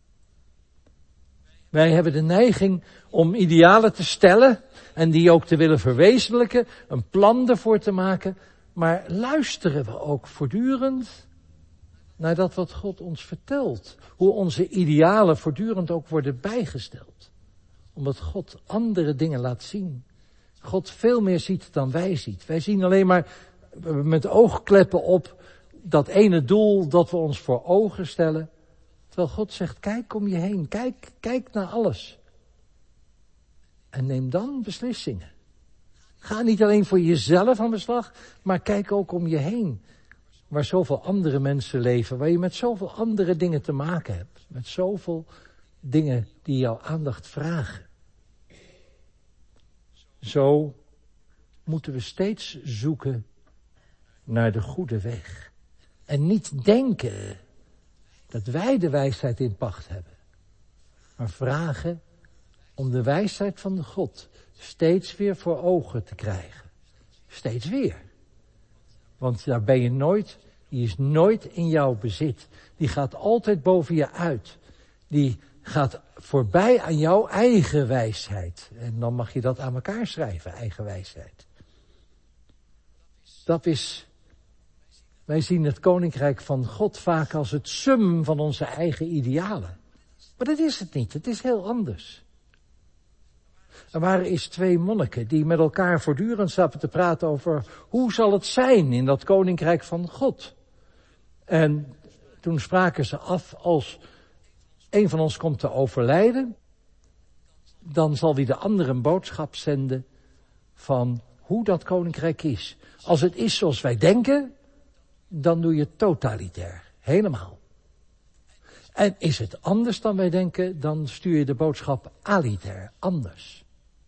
Wij hebben de neiging om idealen te stellen en die ook te willen verwezenlijken, een plan ervoor te maken. Maar luisteren we ook voortdurend naar dat wat God ons vertelt. Hoe onze idealen voortdurend ook worden bijgesteld. Omdat God andere dingen laat zien. God veel meer ziet dan wij zien. Wij zien alleen maar met oogkleppen op dat ene doel dat we ons voor ogen stellen. Terwijl God zegt, kijk om je heen, kijk, kijk naar alles. En neem dan beslissingen. Ga niet alleen voor jezelf aan de slag, maar kijk ook om je heen. Waar zoveel andere mensen leven, waar je met zoveel andere dingen te maken hebt. Met zoveel dingen die jouw aandacht vragen. Zo moeten we steeds zoeken naar de goede weg. En niet denken dat wij de wijsheid in pacht hebben. Maar vragen om de wijsheid van de God steeds weer voor ogen te krijgen. Steeds weer. Want daar ben je nooit, die is nooit in jouw bezit. Die gaat altijd boven je uit. Die gaat voorbij aan jouw eigen wijsheid. En dan mag je dat aan elkaar schrijven, eigen wijsheid. Dat is, wij zien het koninkrijk van God vaak als het sum van onze eigen idealen. Maar dat is het niet, het is heel anders. Er waren eens twee monniken die met elkaar voortdurend zaten te praten over hoe zal het zijn in dat koninkrijk van God. En toen spraken ze af, als een van ons komt te overlijden, dan zal wie de ander een boodschap zenden van hoe dat koninkrijk is. Als het is zoals wij denken, dan doe je het totalitair, helemaal. En is het anders dan wij denken, dan stuur je de boodschap alitair, anders.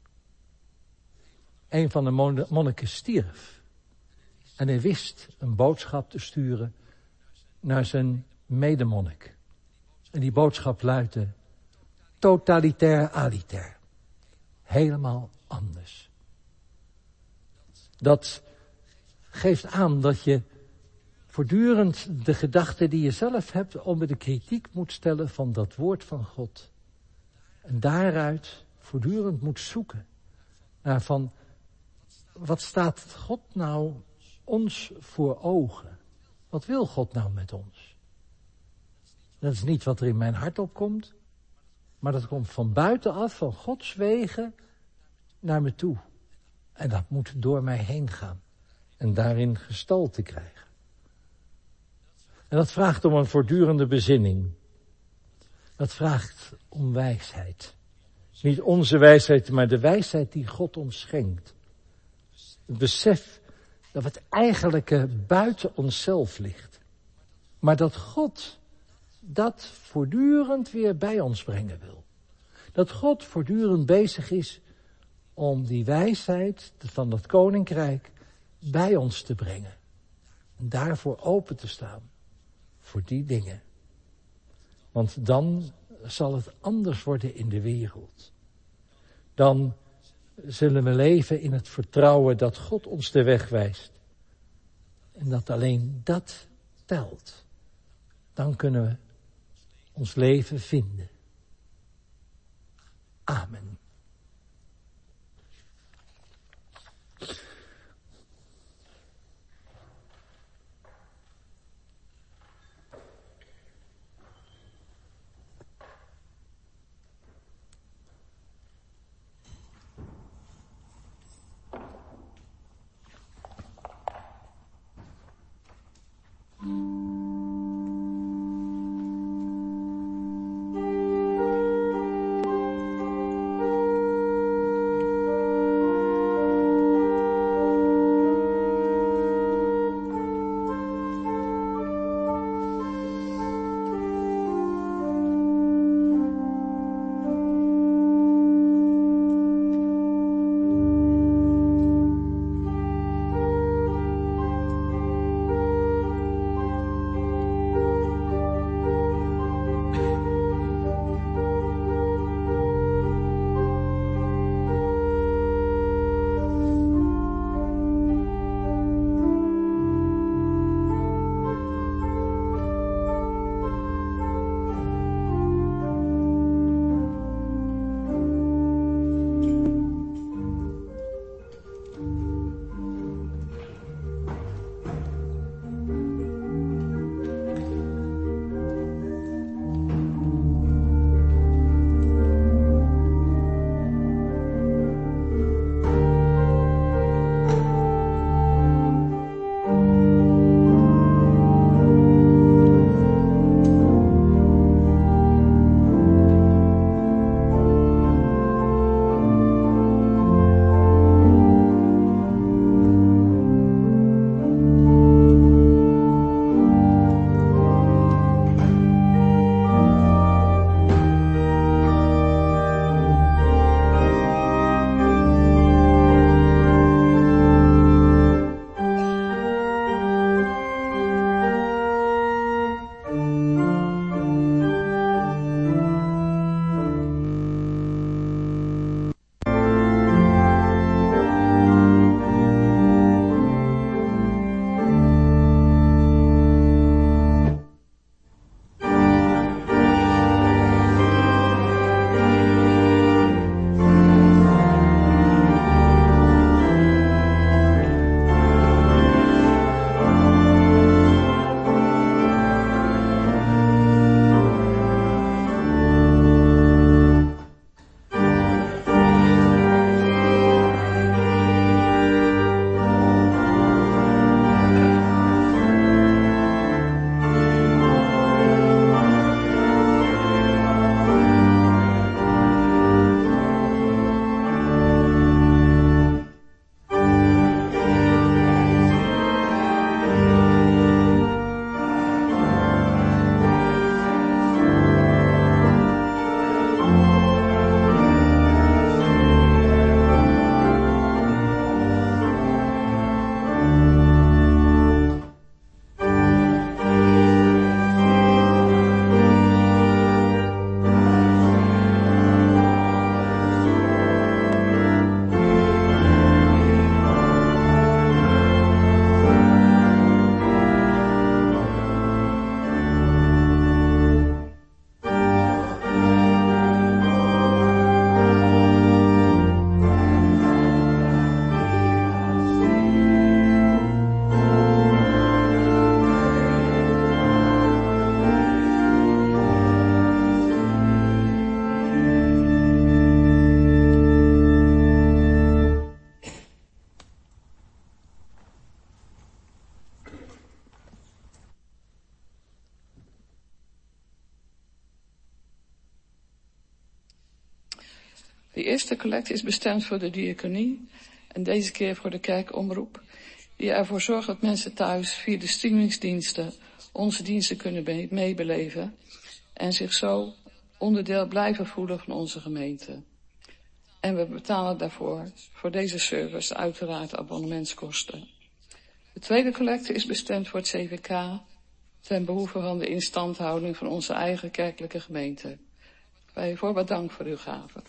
Een van de monniken stierf. En hij wist een boodschap te sturen naar zijn medemonnik. En die boodschap luidde, totalitair, alitair. Helemaal anders. Dat geeft aan dat je voortdurend de gedachten die je zelf hebt onder de kritiek moet stellen van dat woord van God. En daaruit voortdurend moet zoeken naar van, wat staat God nou ons voor ogen? Wat wil God nou met ons? Dat is niet wat er in mijn hart opkomt, maar dat komt van buitenaf, van Gods wegen, naar me toe. En dat moet door mij heen gaan. En daarin gestalte krijgen. En dat vraagt om een voortdurende bezinning. Dat vraagt om wijsheid. Niet onze wijsheid, maar de wijsheid die God ons schenkt. Het besef dat het eigenlijke buiten onszelf ligt. Maar dat God dat voortdurend weer bij ons brengen wil. Dat God voortdurend bezig is om die wijsheid van dat koninkrijk bij ons te brengen. En daarvoor open te staan. Voor die dingen. Want dan zal het anders worden in de wereld. Dan zullen we leven in het vertrouwen dat God ons de weg wijst. En dat alleen dat telt. Dan kunnen we ons leven vinden. Amen. De eerste collecte is bestemd voor de diaconie en deze keer voor de kerkomroep, die ervoor zorgt dat mensen thuis via de streamingsdiensten onze diensten kunnen meebeleven en zich zo onderdeel blijven voelen van onze gemeente. En we betalen daarvoor, voor deze service, uiteraard abonnementskosten. De tweede collecte is bestemd voor het C V K ten behoeve van de instandhouding van onze eigen kerkelijke gemeente. Wij voorbaat dank voor uw gave.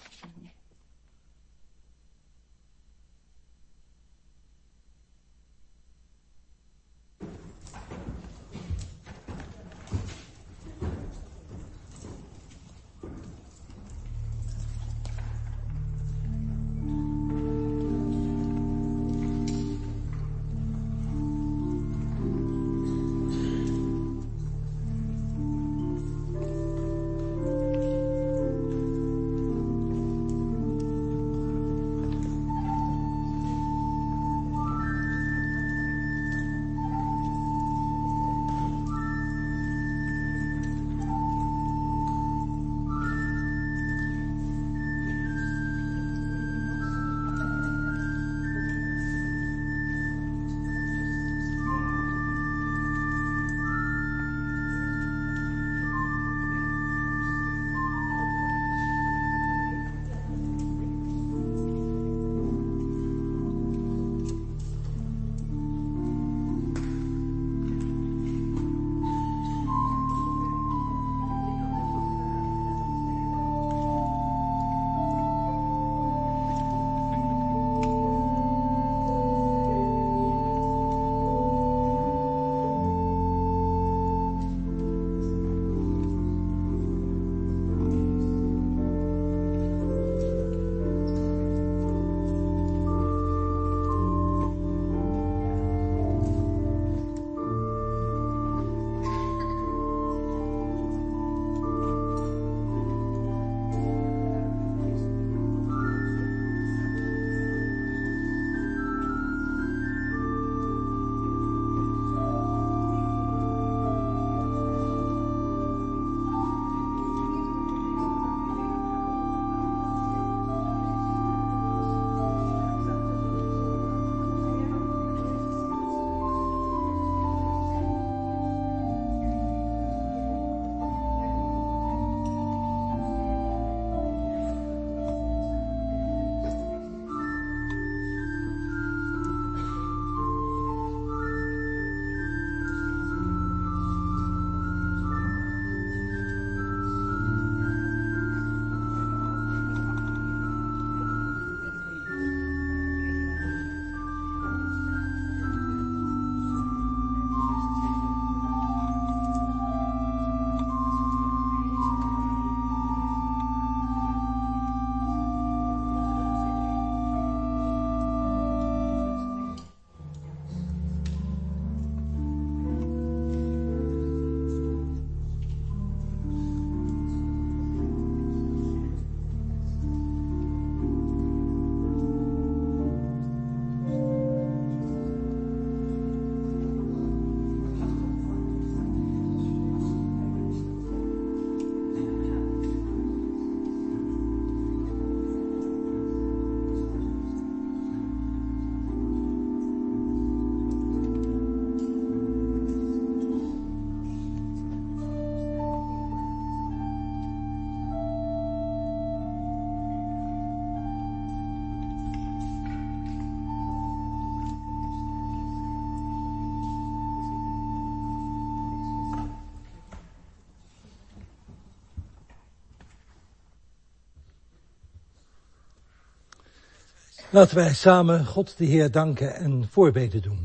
Laten wij samen God de Heer danken en voorbeden doen.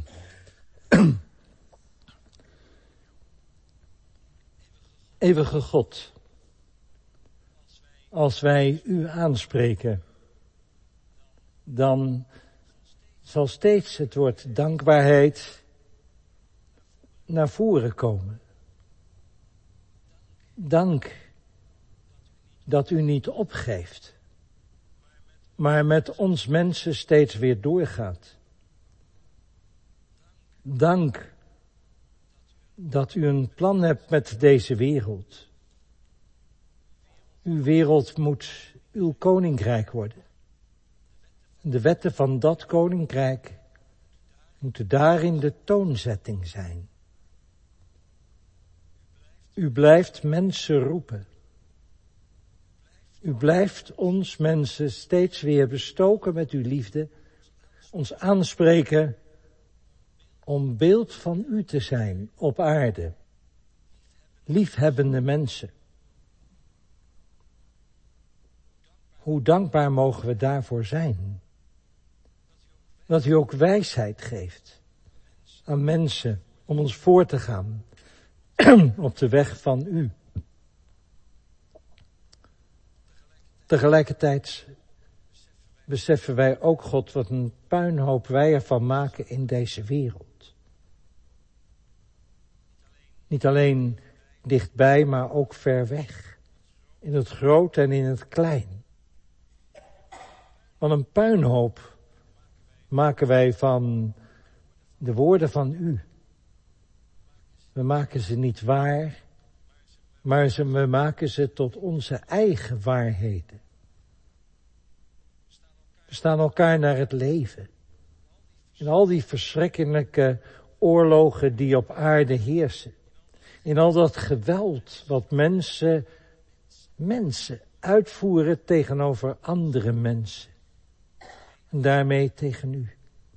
Eeuwige God, als wij u aanspreken, dan zal steeds het woord dankbaarheid naar voren komen. Dank dat u niet opgeeft, maar met ons mensen steeds weer doorgaat. Dank dat u een plan hebt met deze wereld. Uw wereld moet uw koninkrijk worden. De wetten van dat koninkrijk moeten daarin de toonzetting zijn. U blijft mensen roepen. U blijft ons mensen steeds weer bestoken met uw liefde, ons aanspreken om beeld van u te zijn op aarde. Liefhebbende mensen. Hoe dankbaar mogen we daarvoor zijn? Dat u ook wijsheid geeft aan mensen om ons voor te gaan op de weg van u. Tegelijkertijd beseffen wij ook, God, wat een puinhoop wij ervan maken in deze wereld. Niet alleen dichtbij, maar ook ver weg. In het groot en in het klein. Wat een puinhoop maken wij van de woorden van u. We maken ze niet waar, maar ze, we maken ze tot onze eigen waarheden. We staan elkaar naar het leven. In al die verschrikkelijke oorlogen die op aarde heersen. In al dat geweld wat mensen, mensen uitvoeren tegenover andere mensen. En daarmee tegen u.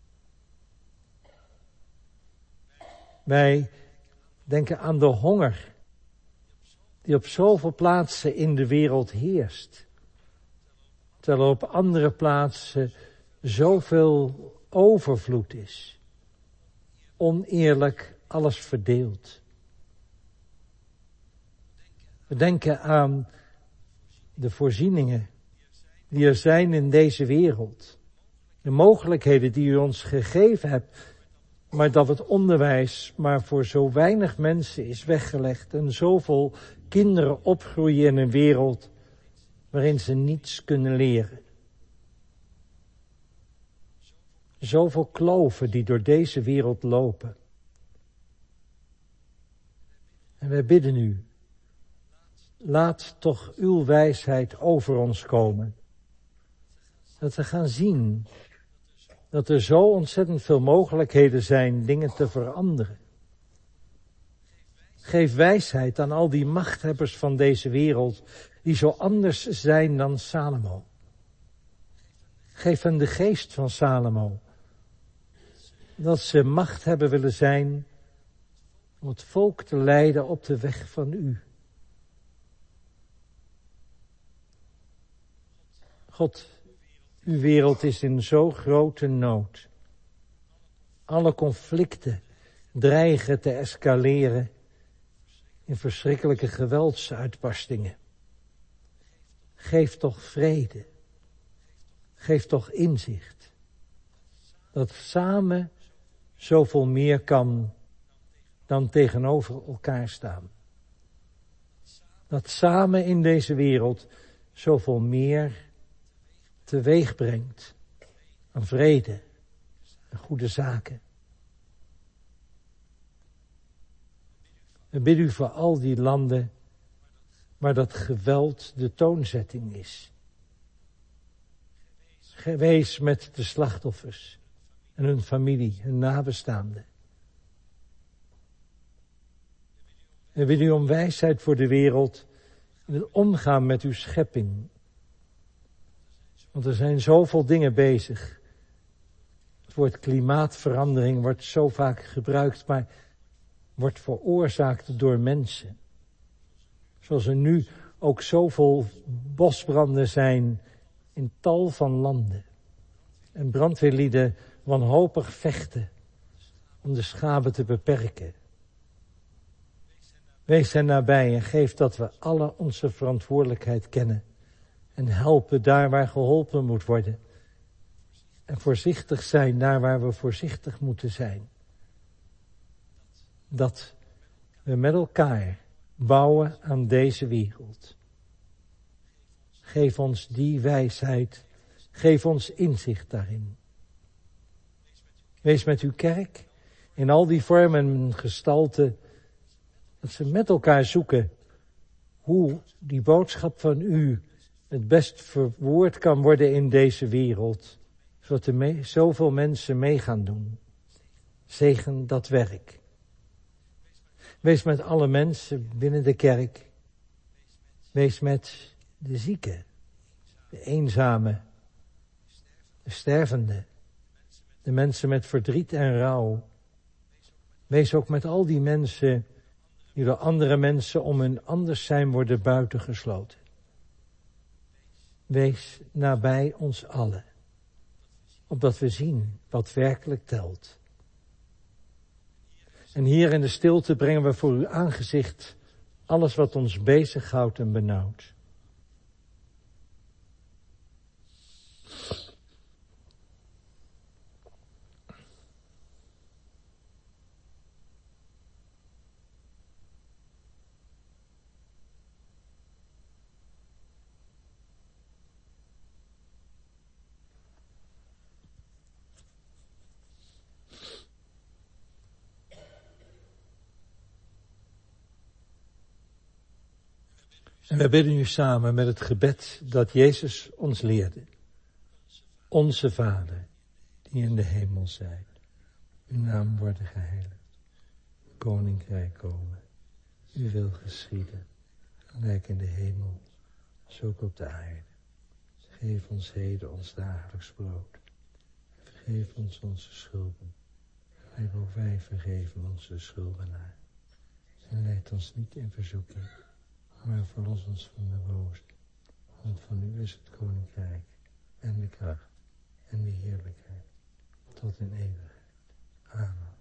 Wij denken aan de honger die op zoveel plaatsen in de wereld heerst. Terwijl er op andere plaatsen zoveel overvloed is. Oneerlijk alles verdeeld. We denken aan de voorzieningen die er zijn in deze wereld. De mogelijkheden die u ons gegeven hebt, maar dat het onderwijs maar voor zo weinig mensen is weggelegd en zoveel kinderen opgroeien in een wereld waarin ze niets kunnen leren. Zoveel kloven die door deze wereld lopen. En wij bidden u, laat toch uw wijsheid over ons komen. Dat we gaan zien dat er zo ontzettend veel mogelijkheden zijn dingen te veranderen. Geef wijsheid aan al die machthebbers van deze wereld die zo anders zijn dan Salomo. Geef hen de geest van Salomo. Dat ze macht hebben willen zijn om het volk te leiden op de weg van u. God, uw wereld is in zo grote nood. Alle conflicten dreigen te escaleren in verschrikkelijke geweldsuitbarstingen. Geef toch vrede. Geef toch inzicht. Dat samen zoveel meer kan dan tegenover elkaar staan. Dat samen in deze wereld zoveel meer teweeg brengt aan vrede en goede zaken. We bidden u voor al die landen waar dat geweld de toonzetting is. Wees met de slachtoffers en hun familie, hun nabestaanden. We bidden u om wijsheid voor de wereld in het omgaan met uw schepping. Want er zijn zoveel dingen bezig. Het woord klimaatverandering wordt zo vaak gebruikt, maar wordt veroorzaakt door mensen. Zoals er nu ook zoveel bosbranden zijn in tal van landen. En brandweerlieden wanhopig vechten om de schade te beperken. Wees hen nabij en geef dat we alle onze verantwoordelijkheid kennen. En helpen daar waar geholpen moet worden. En voorzichtig zijn daar waar we voorzichtig moeten zijn. Dat we met elkaar bouwen aan deze wereld. Geef ons die wijsheid. Geef ons inzicht daarin. Wees met uw kerk in al die vormen en gestalten. Dat ze met elkaar zoeken hoe die boodschap van u het best verwoord kan worden in deze wereld, zodat er mee, zoveel mensen mee gaan doen. Zegen dat werk. Wees met alle mensen binnen de kerk. Wees met de zieken, de eenzamen, de stervenden, de mensen met verdriet en rouw. Wees ook met al die mensen die door andere mensen om hun anders zijn worden buitengesloten. Wees nabij ons allen, opdat we zien wat werkelijk telt. En hier in de stilte brengen we voor uw aangezicht alles wat ons bezighoudt en benauwt. En we bidden nu samen met het gebed dat Jezus ons leerde. Onze Vader, die in de hemel zijt, uw naam worden geheiligd, uw koninkrijk komen, uw wil geschieden, gelijk in de hemel, als ook op de aarde. Geef ons heden ons dagelijks brood. Vergeef ons onze schulden, gelijk ook wij vergeven onze schuldenaar. En leid ons niet in verzoeking, maar verlos ons van de boze. Want van u is het koninkrijk en de kracht en de heerlijkheid tot in eeuwigheid. Amen.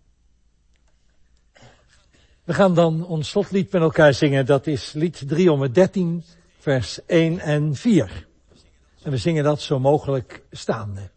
We gaan dan ons slotlied met elkaar zingen. Dat is lied driehonderddertien, vers één en vier. En we zingen dat zo mogelijk staande.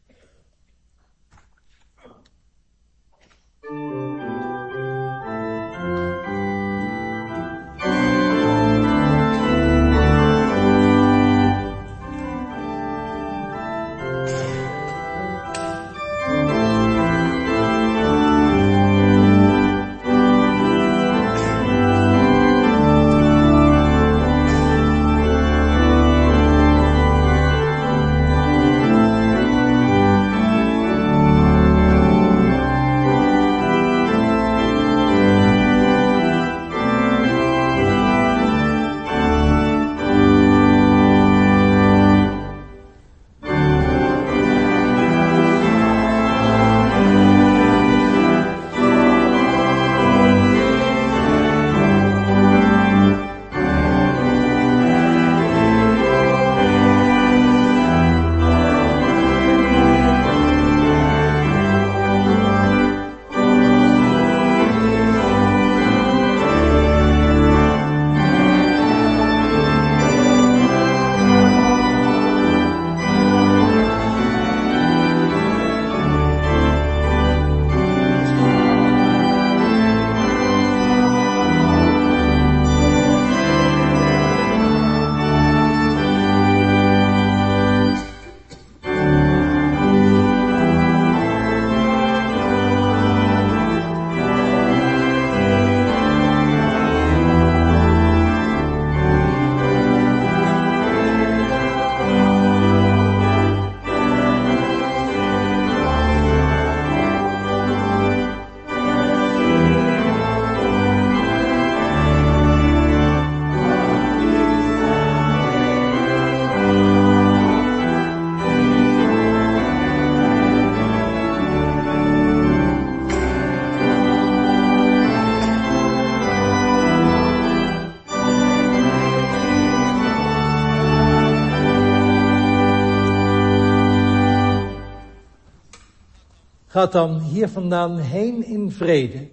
Gaat dan hier vandaan heen in vrede,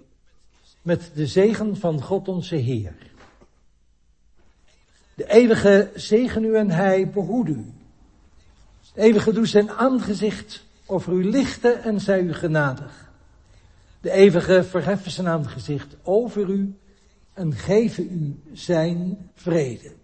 met de zegen van God onze Heer. De eeuwige zegen u en hij behoede u. De eeuwige doe zijn aangezicht over u lichten en zij u genadig. De eeuwige verheffen zijn aangezicht over u en geven u zijn vrede.